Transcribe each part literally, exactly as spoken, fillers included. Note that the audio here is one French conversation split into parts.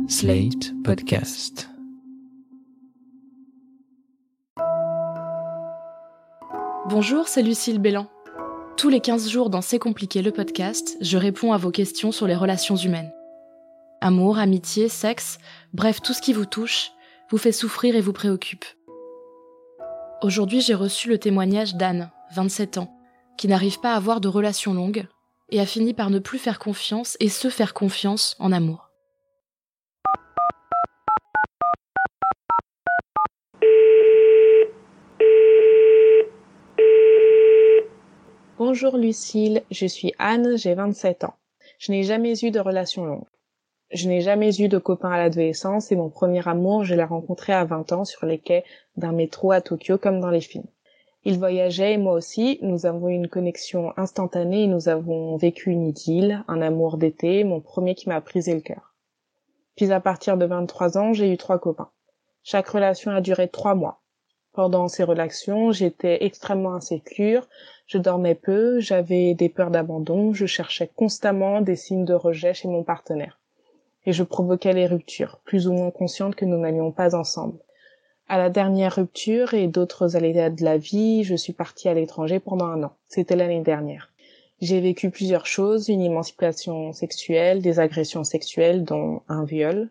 Slate Podcast. Bonjour, c'est Lucille Bélan. Tous les quinze jours dans C'est compliqué le podcast, je réponds à vos questions sur les relations humaines. Amour, amitié, sexe, bref, tout ce qui vous touche, vous fait souffrir et vous préoccupe. Aujourd'hui, j'ai reçu le témoignage d'Anne, vingt-sept ans, qui n'arrive pas à avoir de relations longues et a fini par ne plus faire confiance et se faire confiance en amour. Bonjour Lucille, je suis Anne, j'ai vingt-sept ans. Je n'ai jamais eu de relation longue. Je n'ai jamais eu de copain à l'adolescence et mon premier amour, je l'ai rencontré à vingt ans sur les quais d'un métro à Tokyo comme dans les films. Il voyageait et moi aussi, nous avons eu une connexion instantanée et nous avons vécu une idylle, un amour d'été, mon premier qui m'a brisé le cœur. Puis à partir de vingt-trois ans, j'ai eu trois copains. Chaque relation a duré trois mois. Pendant ces relations, j'étais extrêmement insécure, je dormais peu, j'avais des peurs d'abandon, je cherchais constamment des signes de rejet chez mon partenaire. Et je provoquais les ruptures, plus ou moins consciente que nous n'allions pas ensemble. À la dernière rupture et d'autres aléas de la vie, je suis partie à l'étranger pendant un an. C'était l'année dernière. J'ai vécu plusieurs choses, une émancipation sexuelle, des agressions sexuelles, dont un viol,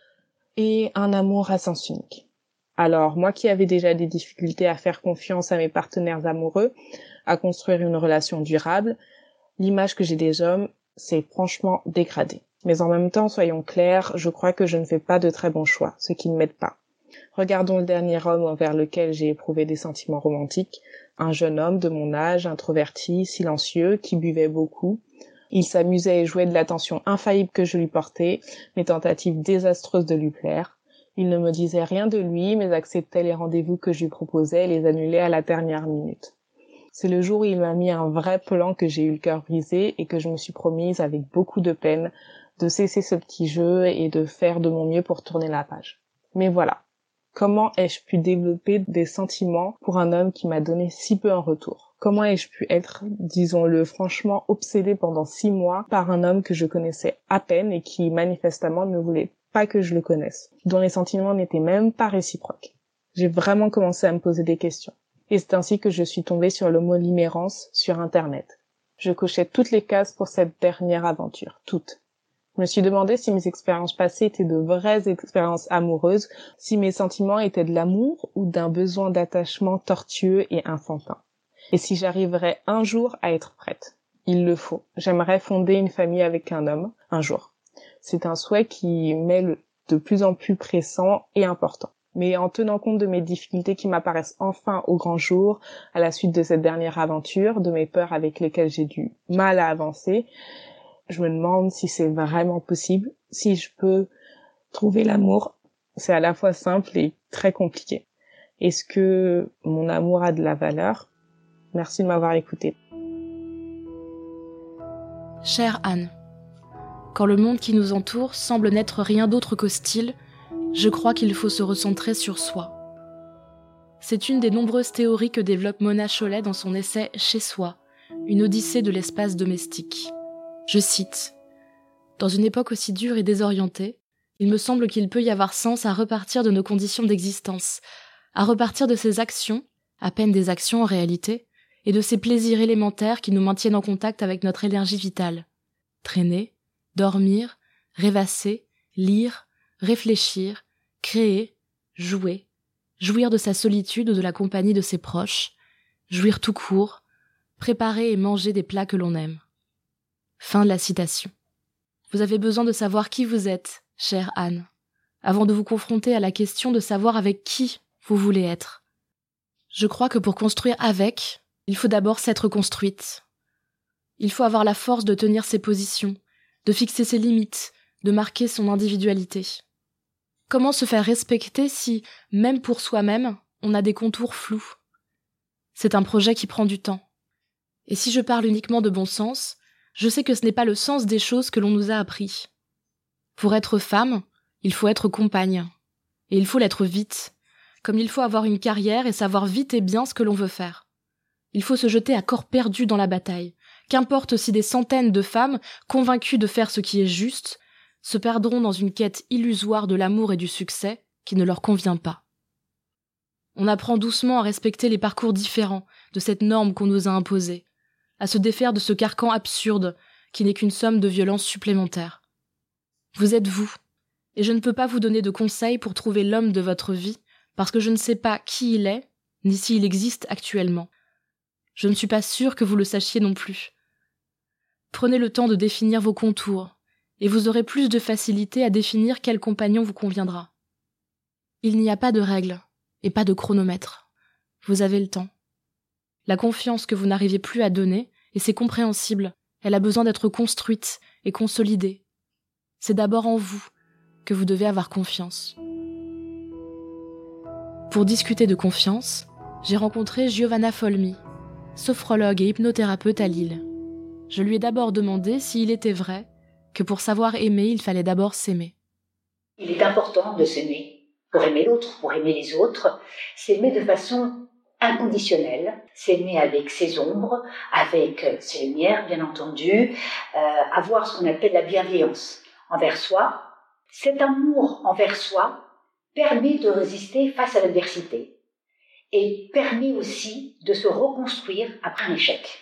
et un amour à sens unique. Alors, moi qui avais déjà des difficultés à faire confiance à mes partenaires amoureux, à construire une relation durable, l'image que j'ai des hommes s'est franchement dégradée. Mais en même temps, soyons clairs, je crois que je ne fais pas de très bons choix, ce qui ne m'aide pas. Regardons le dernier homme envers lequel j'ai éprouvé des sentiments romantiques, un jeune homme de mon âge, introverti, silencieux, qui buvait beaucoup. Il s'amusait et jouait de l'attention infaillible que je lui portais, mes tentatives désastreuses de lui plaire. Il ne me disait rien de lui, mais acceptait les rendez-vous que je lui proposais et les annulait à la dernière minute. C'est le jour où il m'a mis un vrai plan que j'ai eu le cœur brisé et que je me suis promise avec beaucoup de peine de cesser ce petit jeu et de faire de mon mieux pour tourner la page. Mais voilà, comment ai-je pu développer des sentiments pour un homme qui m'a donné si peu en retour ? Comment ai-je pu être, disons-le franchement, obsédée pendant six mois par un homme que je connaissais à peine et qui manifestement ne voulait pas que je le connaisse, dont les sentiments n'étaient même pas réciproques. J'ai vraiment commencé à me poser des questions. Et c'est ainsi que je suis tombée sur le mot limérance sur Internet. Je cochais toutes les cases pour cette dernière aventure, toutes. Je me suis demandé si mes expériences passées étaient de vraies expériences amoureuses, si mes sentiments étaient de l'amour ou d'un besoin d'attachement tortueux et enfantin. Et si j'arriverais un jour à être prête. Il le faut. J'aimerais fonder une famille avec un homme, un jour. C'est un souhait qui m'est de plus en plus pressant et important. Mais en tenant compte de mes difficultés qui m'apparaissent enfin au grand jour, à la suite de cette dernière aventure, de mes peurs avec lesquelles j'ai du mal à avancer, je me demande si c'est vraiment possible, si je peux trouver l'amour. C'est à la fois simple et très compliqué. Est-ce que mon amour a de la valeur ? Merci de m'avoir écoutée. Chère Anne, quand le monde qui nous entoure semble n'être rien d'autre qu'hostile, je crois qu'il faut se recentrer sur soi. C'est une des nombreuses théories que développe Mona Chollet dans son essai « Chez soi », une odyssée de l'espace domestique. Je cite « Dans une époque aussi dure et désorientée, il me semble qu'il peut y avoir sens à repartir de nos conditions d'existence, à repartir de ces actions, à peine des actions en réalité, et de ces plaisirs élémentaires qui nous maintiennent en contact avec notre énergie vitale. Traîner, dormir, rêvasser, lire, réfléchir, créer, jouer, jouir de sa solitude ou de la compagnie de ses proches, jouir tout court, préparer et manger des plats que l'on aime. » Fin de la citation. Vous avez besoin de savoir qui vous êtes, chère Anne, avant de vous confronter à la question de savoir avec qui vous voulez être. Je crois que pour construire avec, il faut d'abord s'être construite. Il faut avoir la force de tenir ses positions, de fixer ses limites, de marquer son individualité. Comment se faire respecter si, même pour soi-même, on a des contours flous ? C'est un projet qui prend du temps. Et si je parle uniquement de bon sens, je sais que ce n'est pas le sens des choses que l'on nous a appris. Pour être femme, il faut être compagne. Et il faut l'être vite, comme il faut avoir une carrière et savoir vite et bien ce que l'on veut faire. Il faut se jeter à corps perdu dans la bataille. Qu'importe si des centaines de femmes, convaincues de faire ce qui est juste, se perdront dans une quête illusoire de l'amour et du succès qui ne leur convient pas. On apprend doucement à respecter les parcours différents de cette norme qu'on nous a imposée, à se défaire de ce carcan absurde qui n'est qu'une somme de violences supplémentaires. Vous êtes vous, et je ne peux pas vous donner de conseils pour trouver l'homme de votre vie parce que je ne sais pas qui il est, ni s'il existe actuellement. Je ne suis pas sûre que vous le sachiez non plus. Prenez le temps de définir vos contours, et vous aurez plus de facilité à définir quel compagnon vous conviendra. Il n'y a pas de règles, et pas de chronomètre. Vous avez le temps. La confiance que vous n'arrivez plus à donner, et c'est compréhensible, elle a besoin d'être construite et consolidée. C'est d'abord en vous que vous devez avoir confiance. Pour discuter de confiance, j'ai rencontré Giovanna Folmi, sophrologue et hypnothérapeute à Lille. Je lui ai d'abord demandé s'il était vrai que pour savoir aimer, il fallait d'abord s'aimer. Il est important de s'aimer pour aimer l'autre, pour aimer les autres, s'aimer de façon inconditionnelle, s'aimer avec ses ombres, avec ses lumières, bien entendu, euh, avoir ce qu'on appelle la bienveillance envers soi. Cet amour envers soi permet de résister face à l'adversité et permet aussi de se reconstruire après un échec.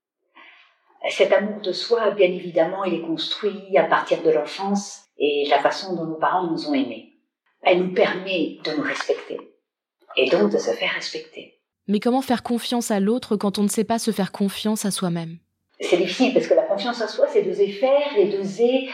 Cet amour de soi, bien évidemment, il est construit à partir de l'enfance et la façon dont nos parents nous ont aimés. Elle nous permet de nous respecter et donc de se faire respecter. Mais comment faire confiance à l'autre quand on ne sait pas se faire confiance à soi-même ? C'est difficile parce que la confiance en soi, c'est d'oser faire et d'oser,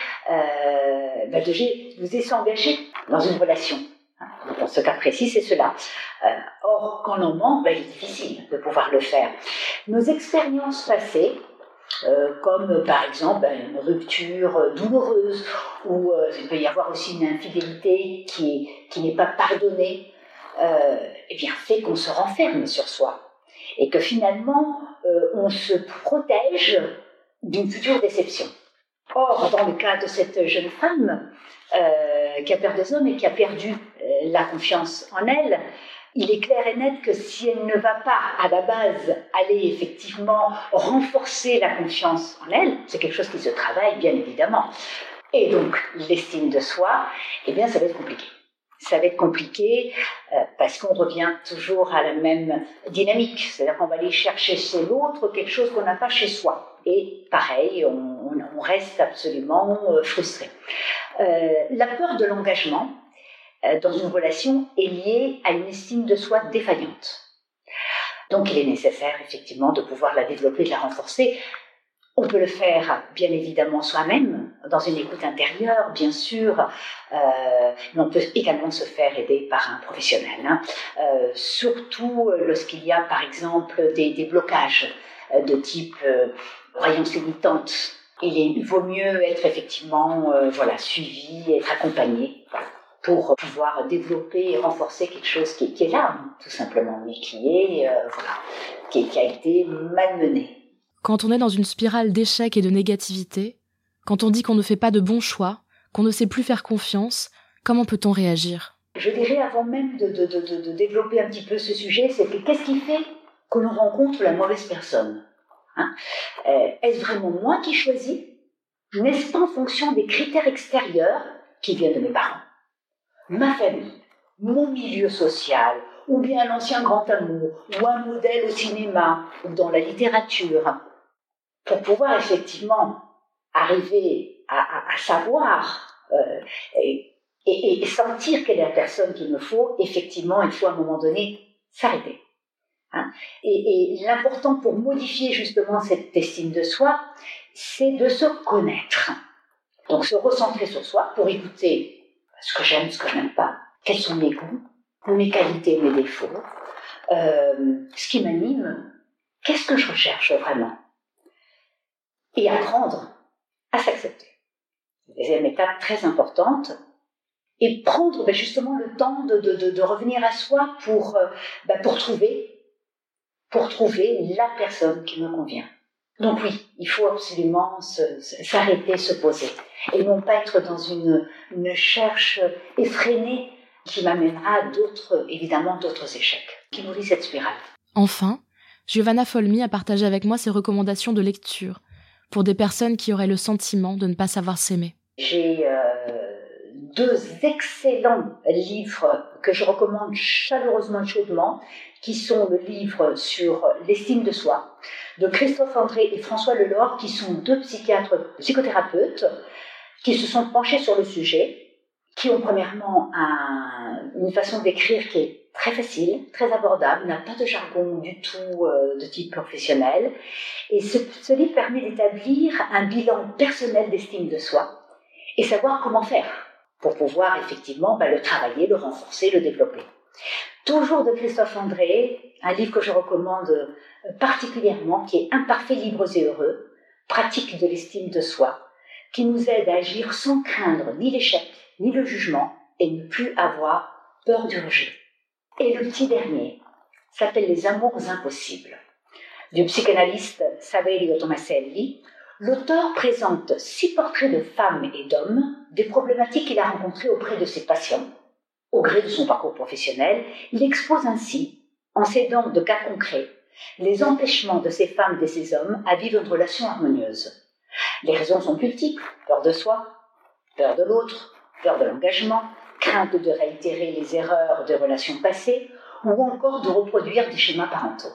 euh, bah, d'oser, d'oser s'engager dans une relation. Dans ce cas précis, c'est cela. Euh, or, quand l'on ment, bah, il est difficile de pouvoir le faire. Nos expériences passées, euh, comme par exemple une rupture douloureuse, ou euh, il peut y avoir aussi une infidélité qui, qui n'est pas pardonnée, euh, eh bien, fait qu'on se renferme sur soi. Et que finalement, euh, on se protège d'une future déception. Or, dans le cas de cette jeune femme euh, qui a peur des hommes et qui a perdu euh, la confiance en elle, il est clair et net que si elle ne va pas, à la base, aller effectivement renforcer la confiance en elle, c'est quelque chose qui se travaille, bien évidemment, et donc l'estime de soi, eh bien, ça va être compliqué. Ça va être compliqué euh, parce qu'on revient toujours à la même dynamique. C'est-à-dire qu'on va aller chercher chez l'autre quelque chose qu'on n'a pas chez soi. Et pareil, on, on reste absolument euh, frustré. Euh, la peur de l'engagement euh, dans une relation est liée à une estime de soi défaillante. Donc il est nécessaire effectivement de pouvoir la développer, de la renforcer. On peut le faire, bien évidemment, soi-même, dans une écoute intérieure, bien sûr, euh, mais on peut également se faire aider par un professionnel, hein. Euh, surtout lorsqu'il y a, par exemple, des, des blocages de type euh, croyances limitantes. Il, est, il vaut mieux être effectivement euh, voilà, suivi, être accompagné, voilà, pour pouvoir développer et renforcer quelque chose qui, qui est là, tout simplement, mais qui, est, euh, voilà, qui, qui a été malmené. Quand on est dans une spirale d'échecs et de négativité, quand on dit qu'on ne fait pas de bons choix, qu'on ne sait plus faire confiance, comment peut-on réagir ? Je dirais, avant même de, de, de, de développer un petit peu ce sujet, c'est que qu'est-ce qui fait que l'on rencontre la mauvaise personne, hein ? euh, Est-ce vraiment moi qui choisis ? N'est-ce pas en fonction des critères extérieurs qui viennent de mes parents ? Ma famille, mon milieu social, ou bien un ancien grand amour, ou un modèle au cinéma, ou dans la littérature, pour pouvoir effectivement arriver à, à, à savoir euh, et, et, et sentir quelle est la personne qu'il me faut, effectivement, il faut à un moment donné s'arrêter. Hein. Et, et l'important pour modifier justement cette estime de soi, c'est de se connaître. Donc se recentrer sur soi pour écouter ce que j'aime, ce que je n'aime pas, quels sont mes goûts, mes qualités, mes défauts, euh, ce qui m'anime, qu'est-ce que je recherche vraiment ? Et apprendre à s'accepter. Deuxième étape très importante. Et prendre ben, justement le temps de, de, de, de revenir à soi pour, euh, ben, pour, trouver, pour trouver la personne qui me convient. Donc oui, il faut absolument se, se, s'arrêter, se poser. Et non pas être dans une, une recherche effrénée qui m'amènera à d'autres, évidemment, d'autres échecs, qui nourrit cette spirale. Enfin, Giovanna Folmi a partagé avec moi ses recommandations de lecture pour des personnes qui auraient le sentiment de ne pas savoir s'aimer. J'ai euh, deux excellents livres que je recommande chaleureusement et chaudement, qui sont le livre sur l'estime de soi, de Christophe André et François Lelore, qui sont deux psychiatres psychothérapeutes, qui se sont penchés sur le sujet, qui ont premièrement un, une façon d'écrire qui est très facile, très abordable, n'a pas de jargon du tout euh, de type professionnel. Et ce, ce livre permet d'établir un bilan personnel d'estime de soi et savoir comment faire pour pouvoir effectivement bah, le travailler, le renforcer, le développer. Toujours de Christophe André, un livre que je recommande particulièrement, qui est Imparfaits, libres et heureux, pratique de l'estime de soi, qui nous aide à agir sans craindre ni l'échec, ni le jugement, et ne plus avoir peur du rejet. Et le petit dernier s'appelle Les amours impossibles. Du psychanalyste Saverio Tomaselli, l'auteur présente six portraits de femmes et d'hommes, des problématiques qu'il a rencontrées auprès de ses patients. Au gré de son parcours professionnel, il expose ainsi, en s'aidant de cas concrets, les empêchements de ces femmes et de ces hommes à vivre une relation harmonieuse. Les raisons sont multiples: peur de soi, peur de l'autre, peur de l'engagement, crainte de réitérer les erreurs de relations passées ou encore de reproduire des schémas parentaux.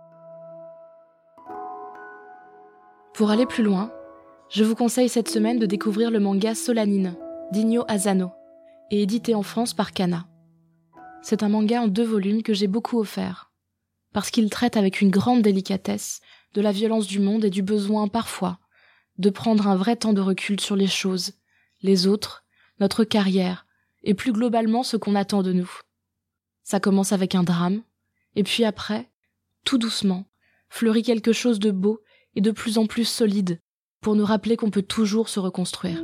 Pour aller plus loin, je vous conseille cette semaine de découvrir le manga Solanine d'Inyo Asano et édité en France par Kana. C'est un manga en deux volumes que j'ai beaucoup offert, parce qu'il traite avec une grande délicatesse de la violence du monde et du besoin, parfois, de prendre un vrai temps de recul sur les choses, les autres, notre carrière, et plus globalement ce qu'on attend de nous. Ça commence avec un drame, et puis après, tout doucement, fleurit quelque chose de beau et de plus en plus solide, pour nous rappeler qu'on peut toujours se reconstruire.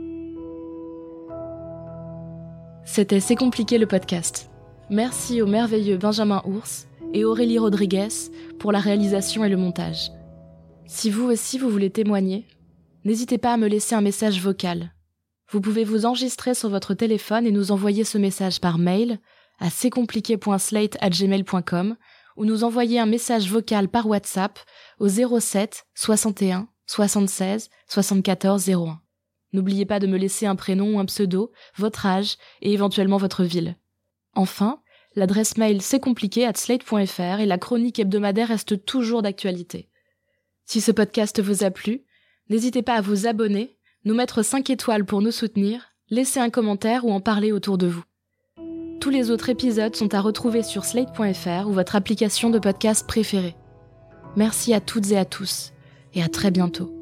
C'était C'est compliqué le podcast. Merci au merveilleux Benjamin Ours et Aurélie Rodriguez pour la réalisation et le montage. Si vous aussi vous voulez témoigner, n'hésitez pas à me laisser un message vocal. Vous pouvez vous enregistrer sur votre téléphone et nous envoyer ce message par mail à c compliqué point slate arobase gmail point com ou nous envoyer un message vocal par WhatsApp au zéro sept soixante et un soixante-seize soixante-quatorze zéro un. N'oubliez pas de me laisser un prénom ou un pseudo, votre âge et éventuellement votre ville. Enfin, l'adresse mail c'est compliqué arobase slate point f r et la chronique hebdomadaire reste toujours d'actualité. Si ce podcast vous a plu, n'hésitez pas à vous abonner, nous mettre cinq étoiles pour nous soutenir, laisser un commentaire ou en parler autour de vous. Tous les autres épisodes sont à retrouver sur slate point f r ou votre application de podcast préférée. Merci à toutes et à tous, et à très bientôt.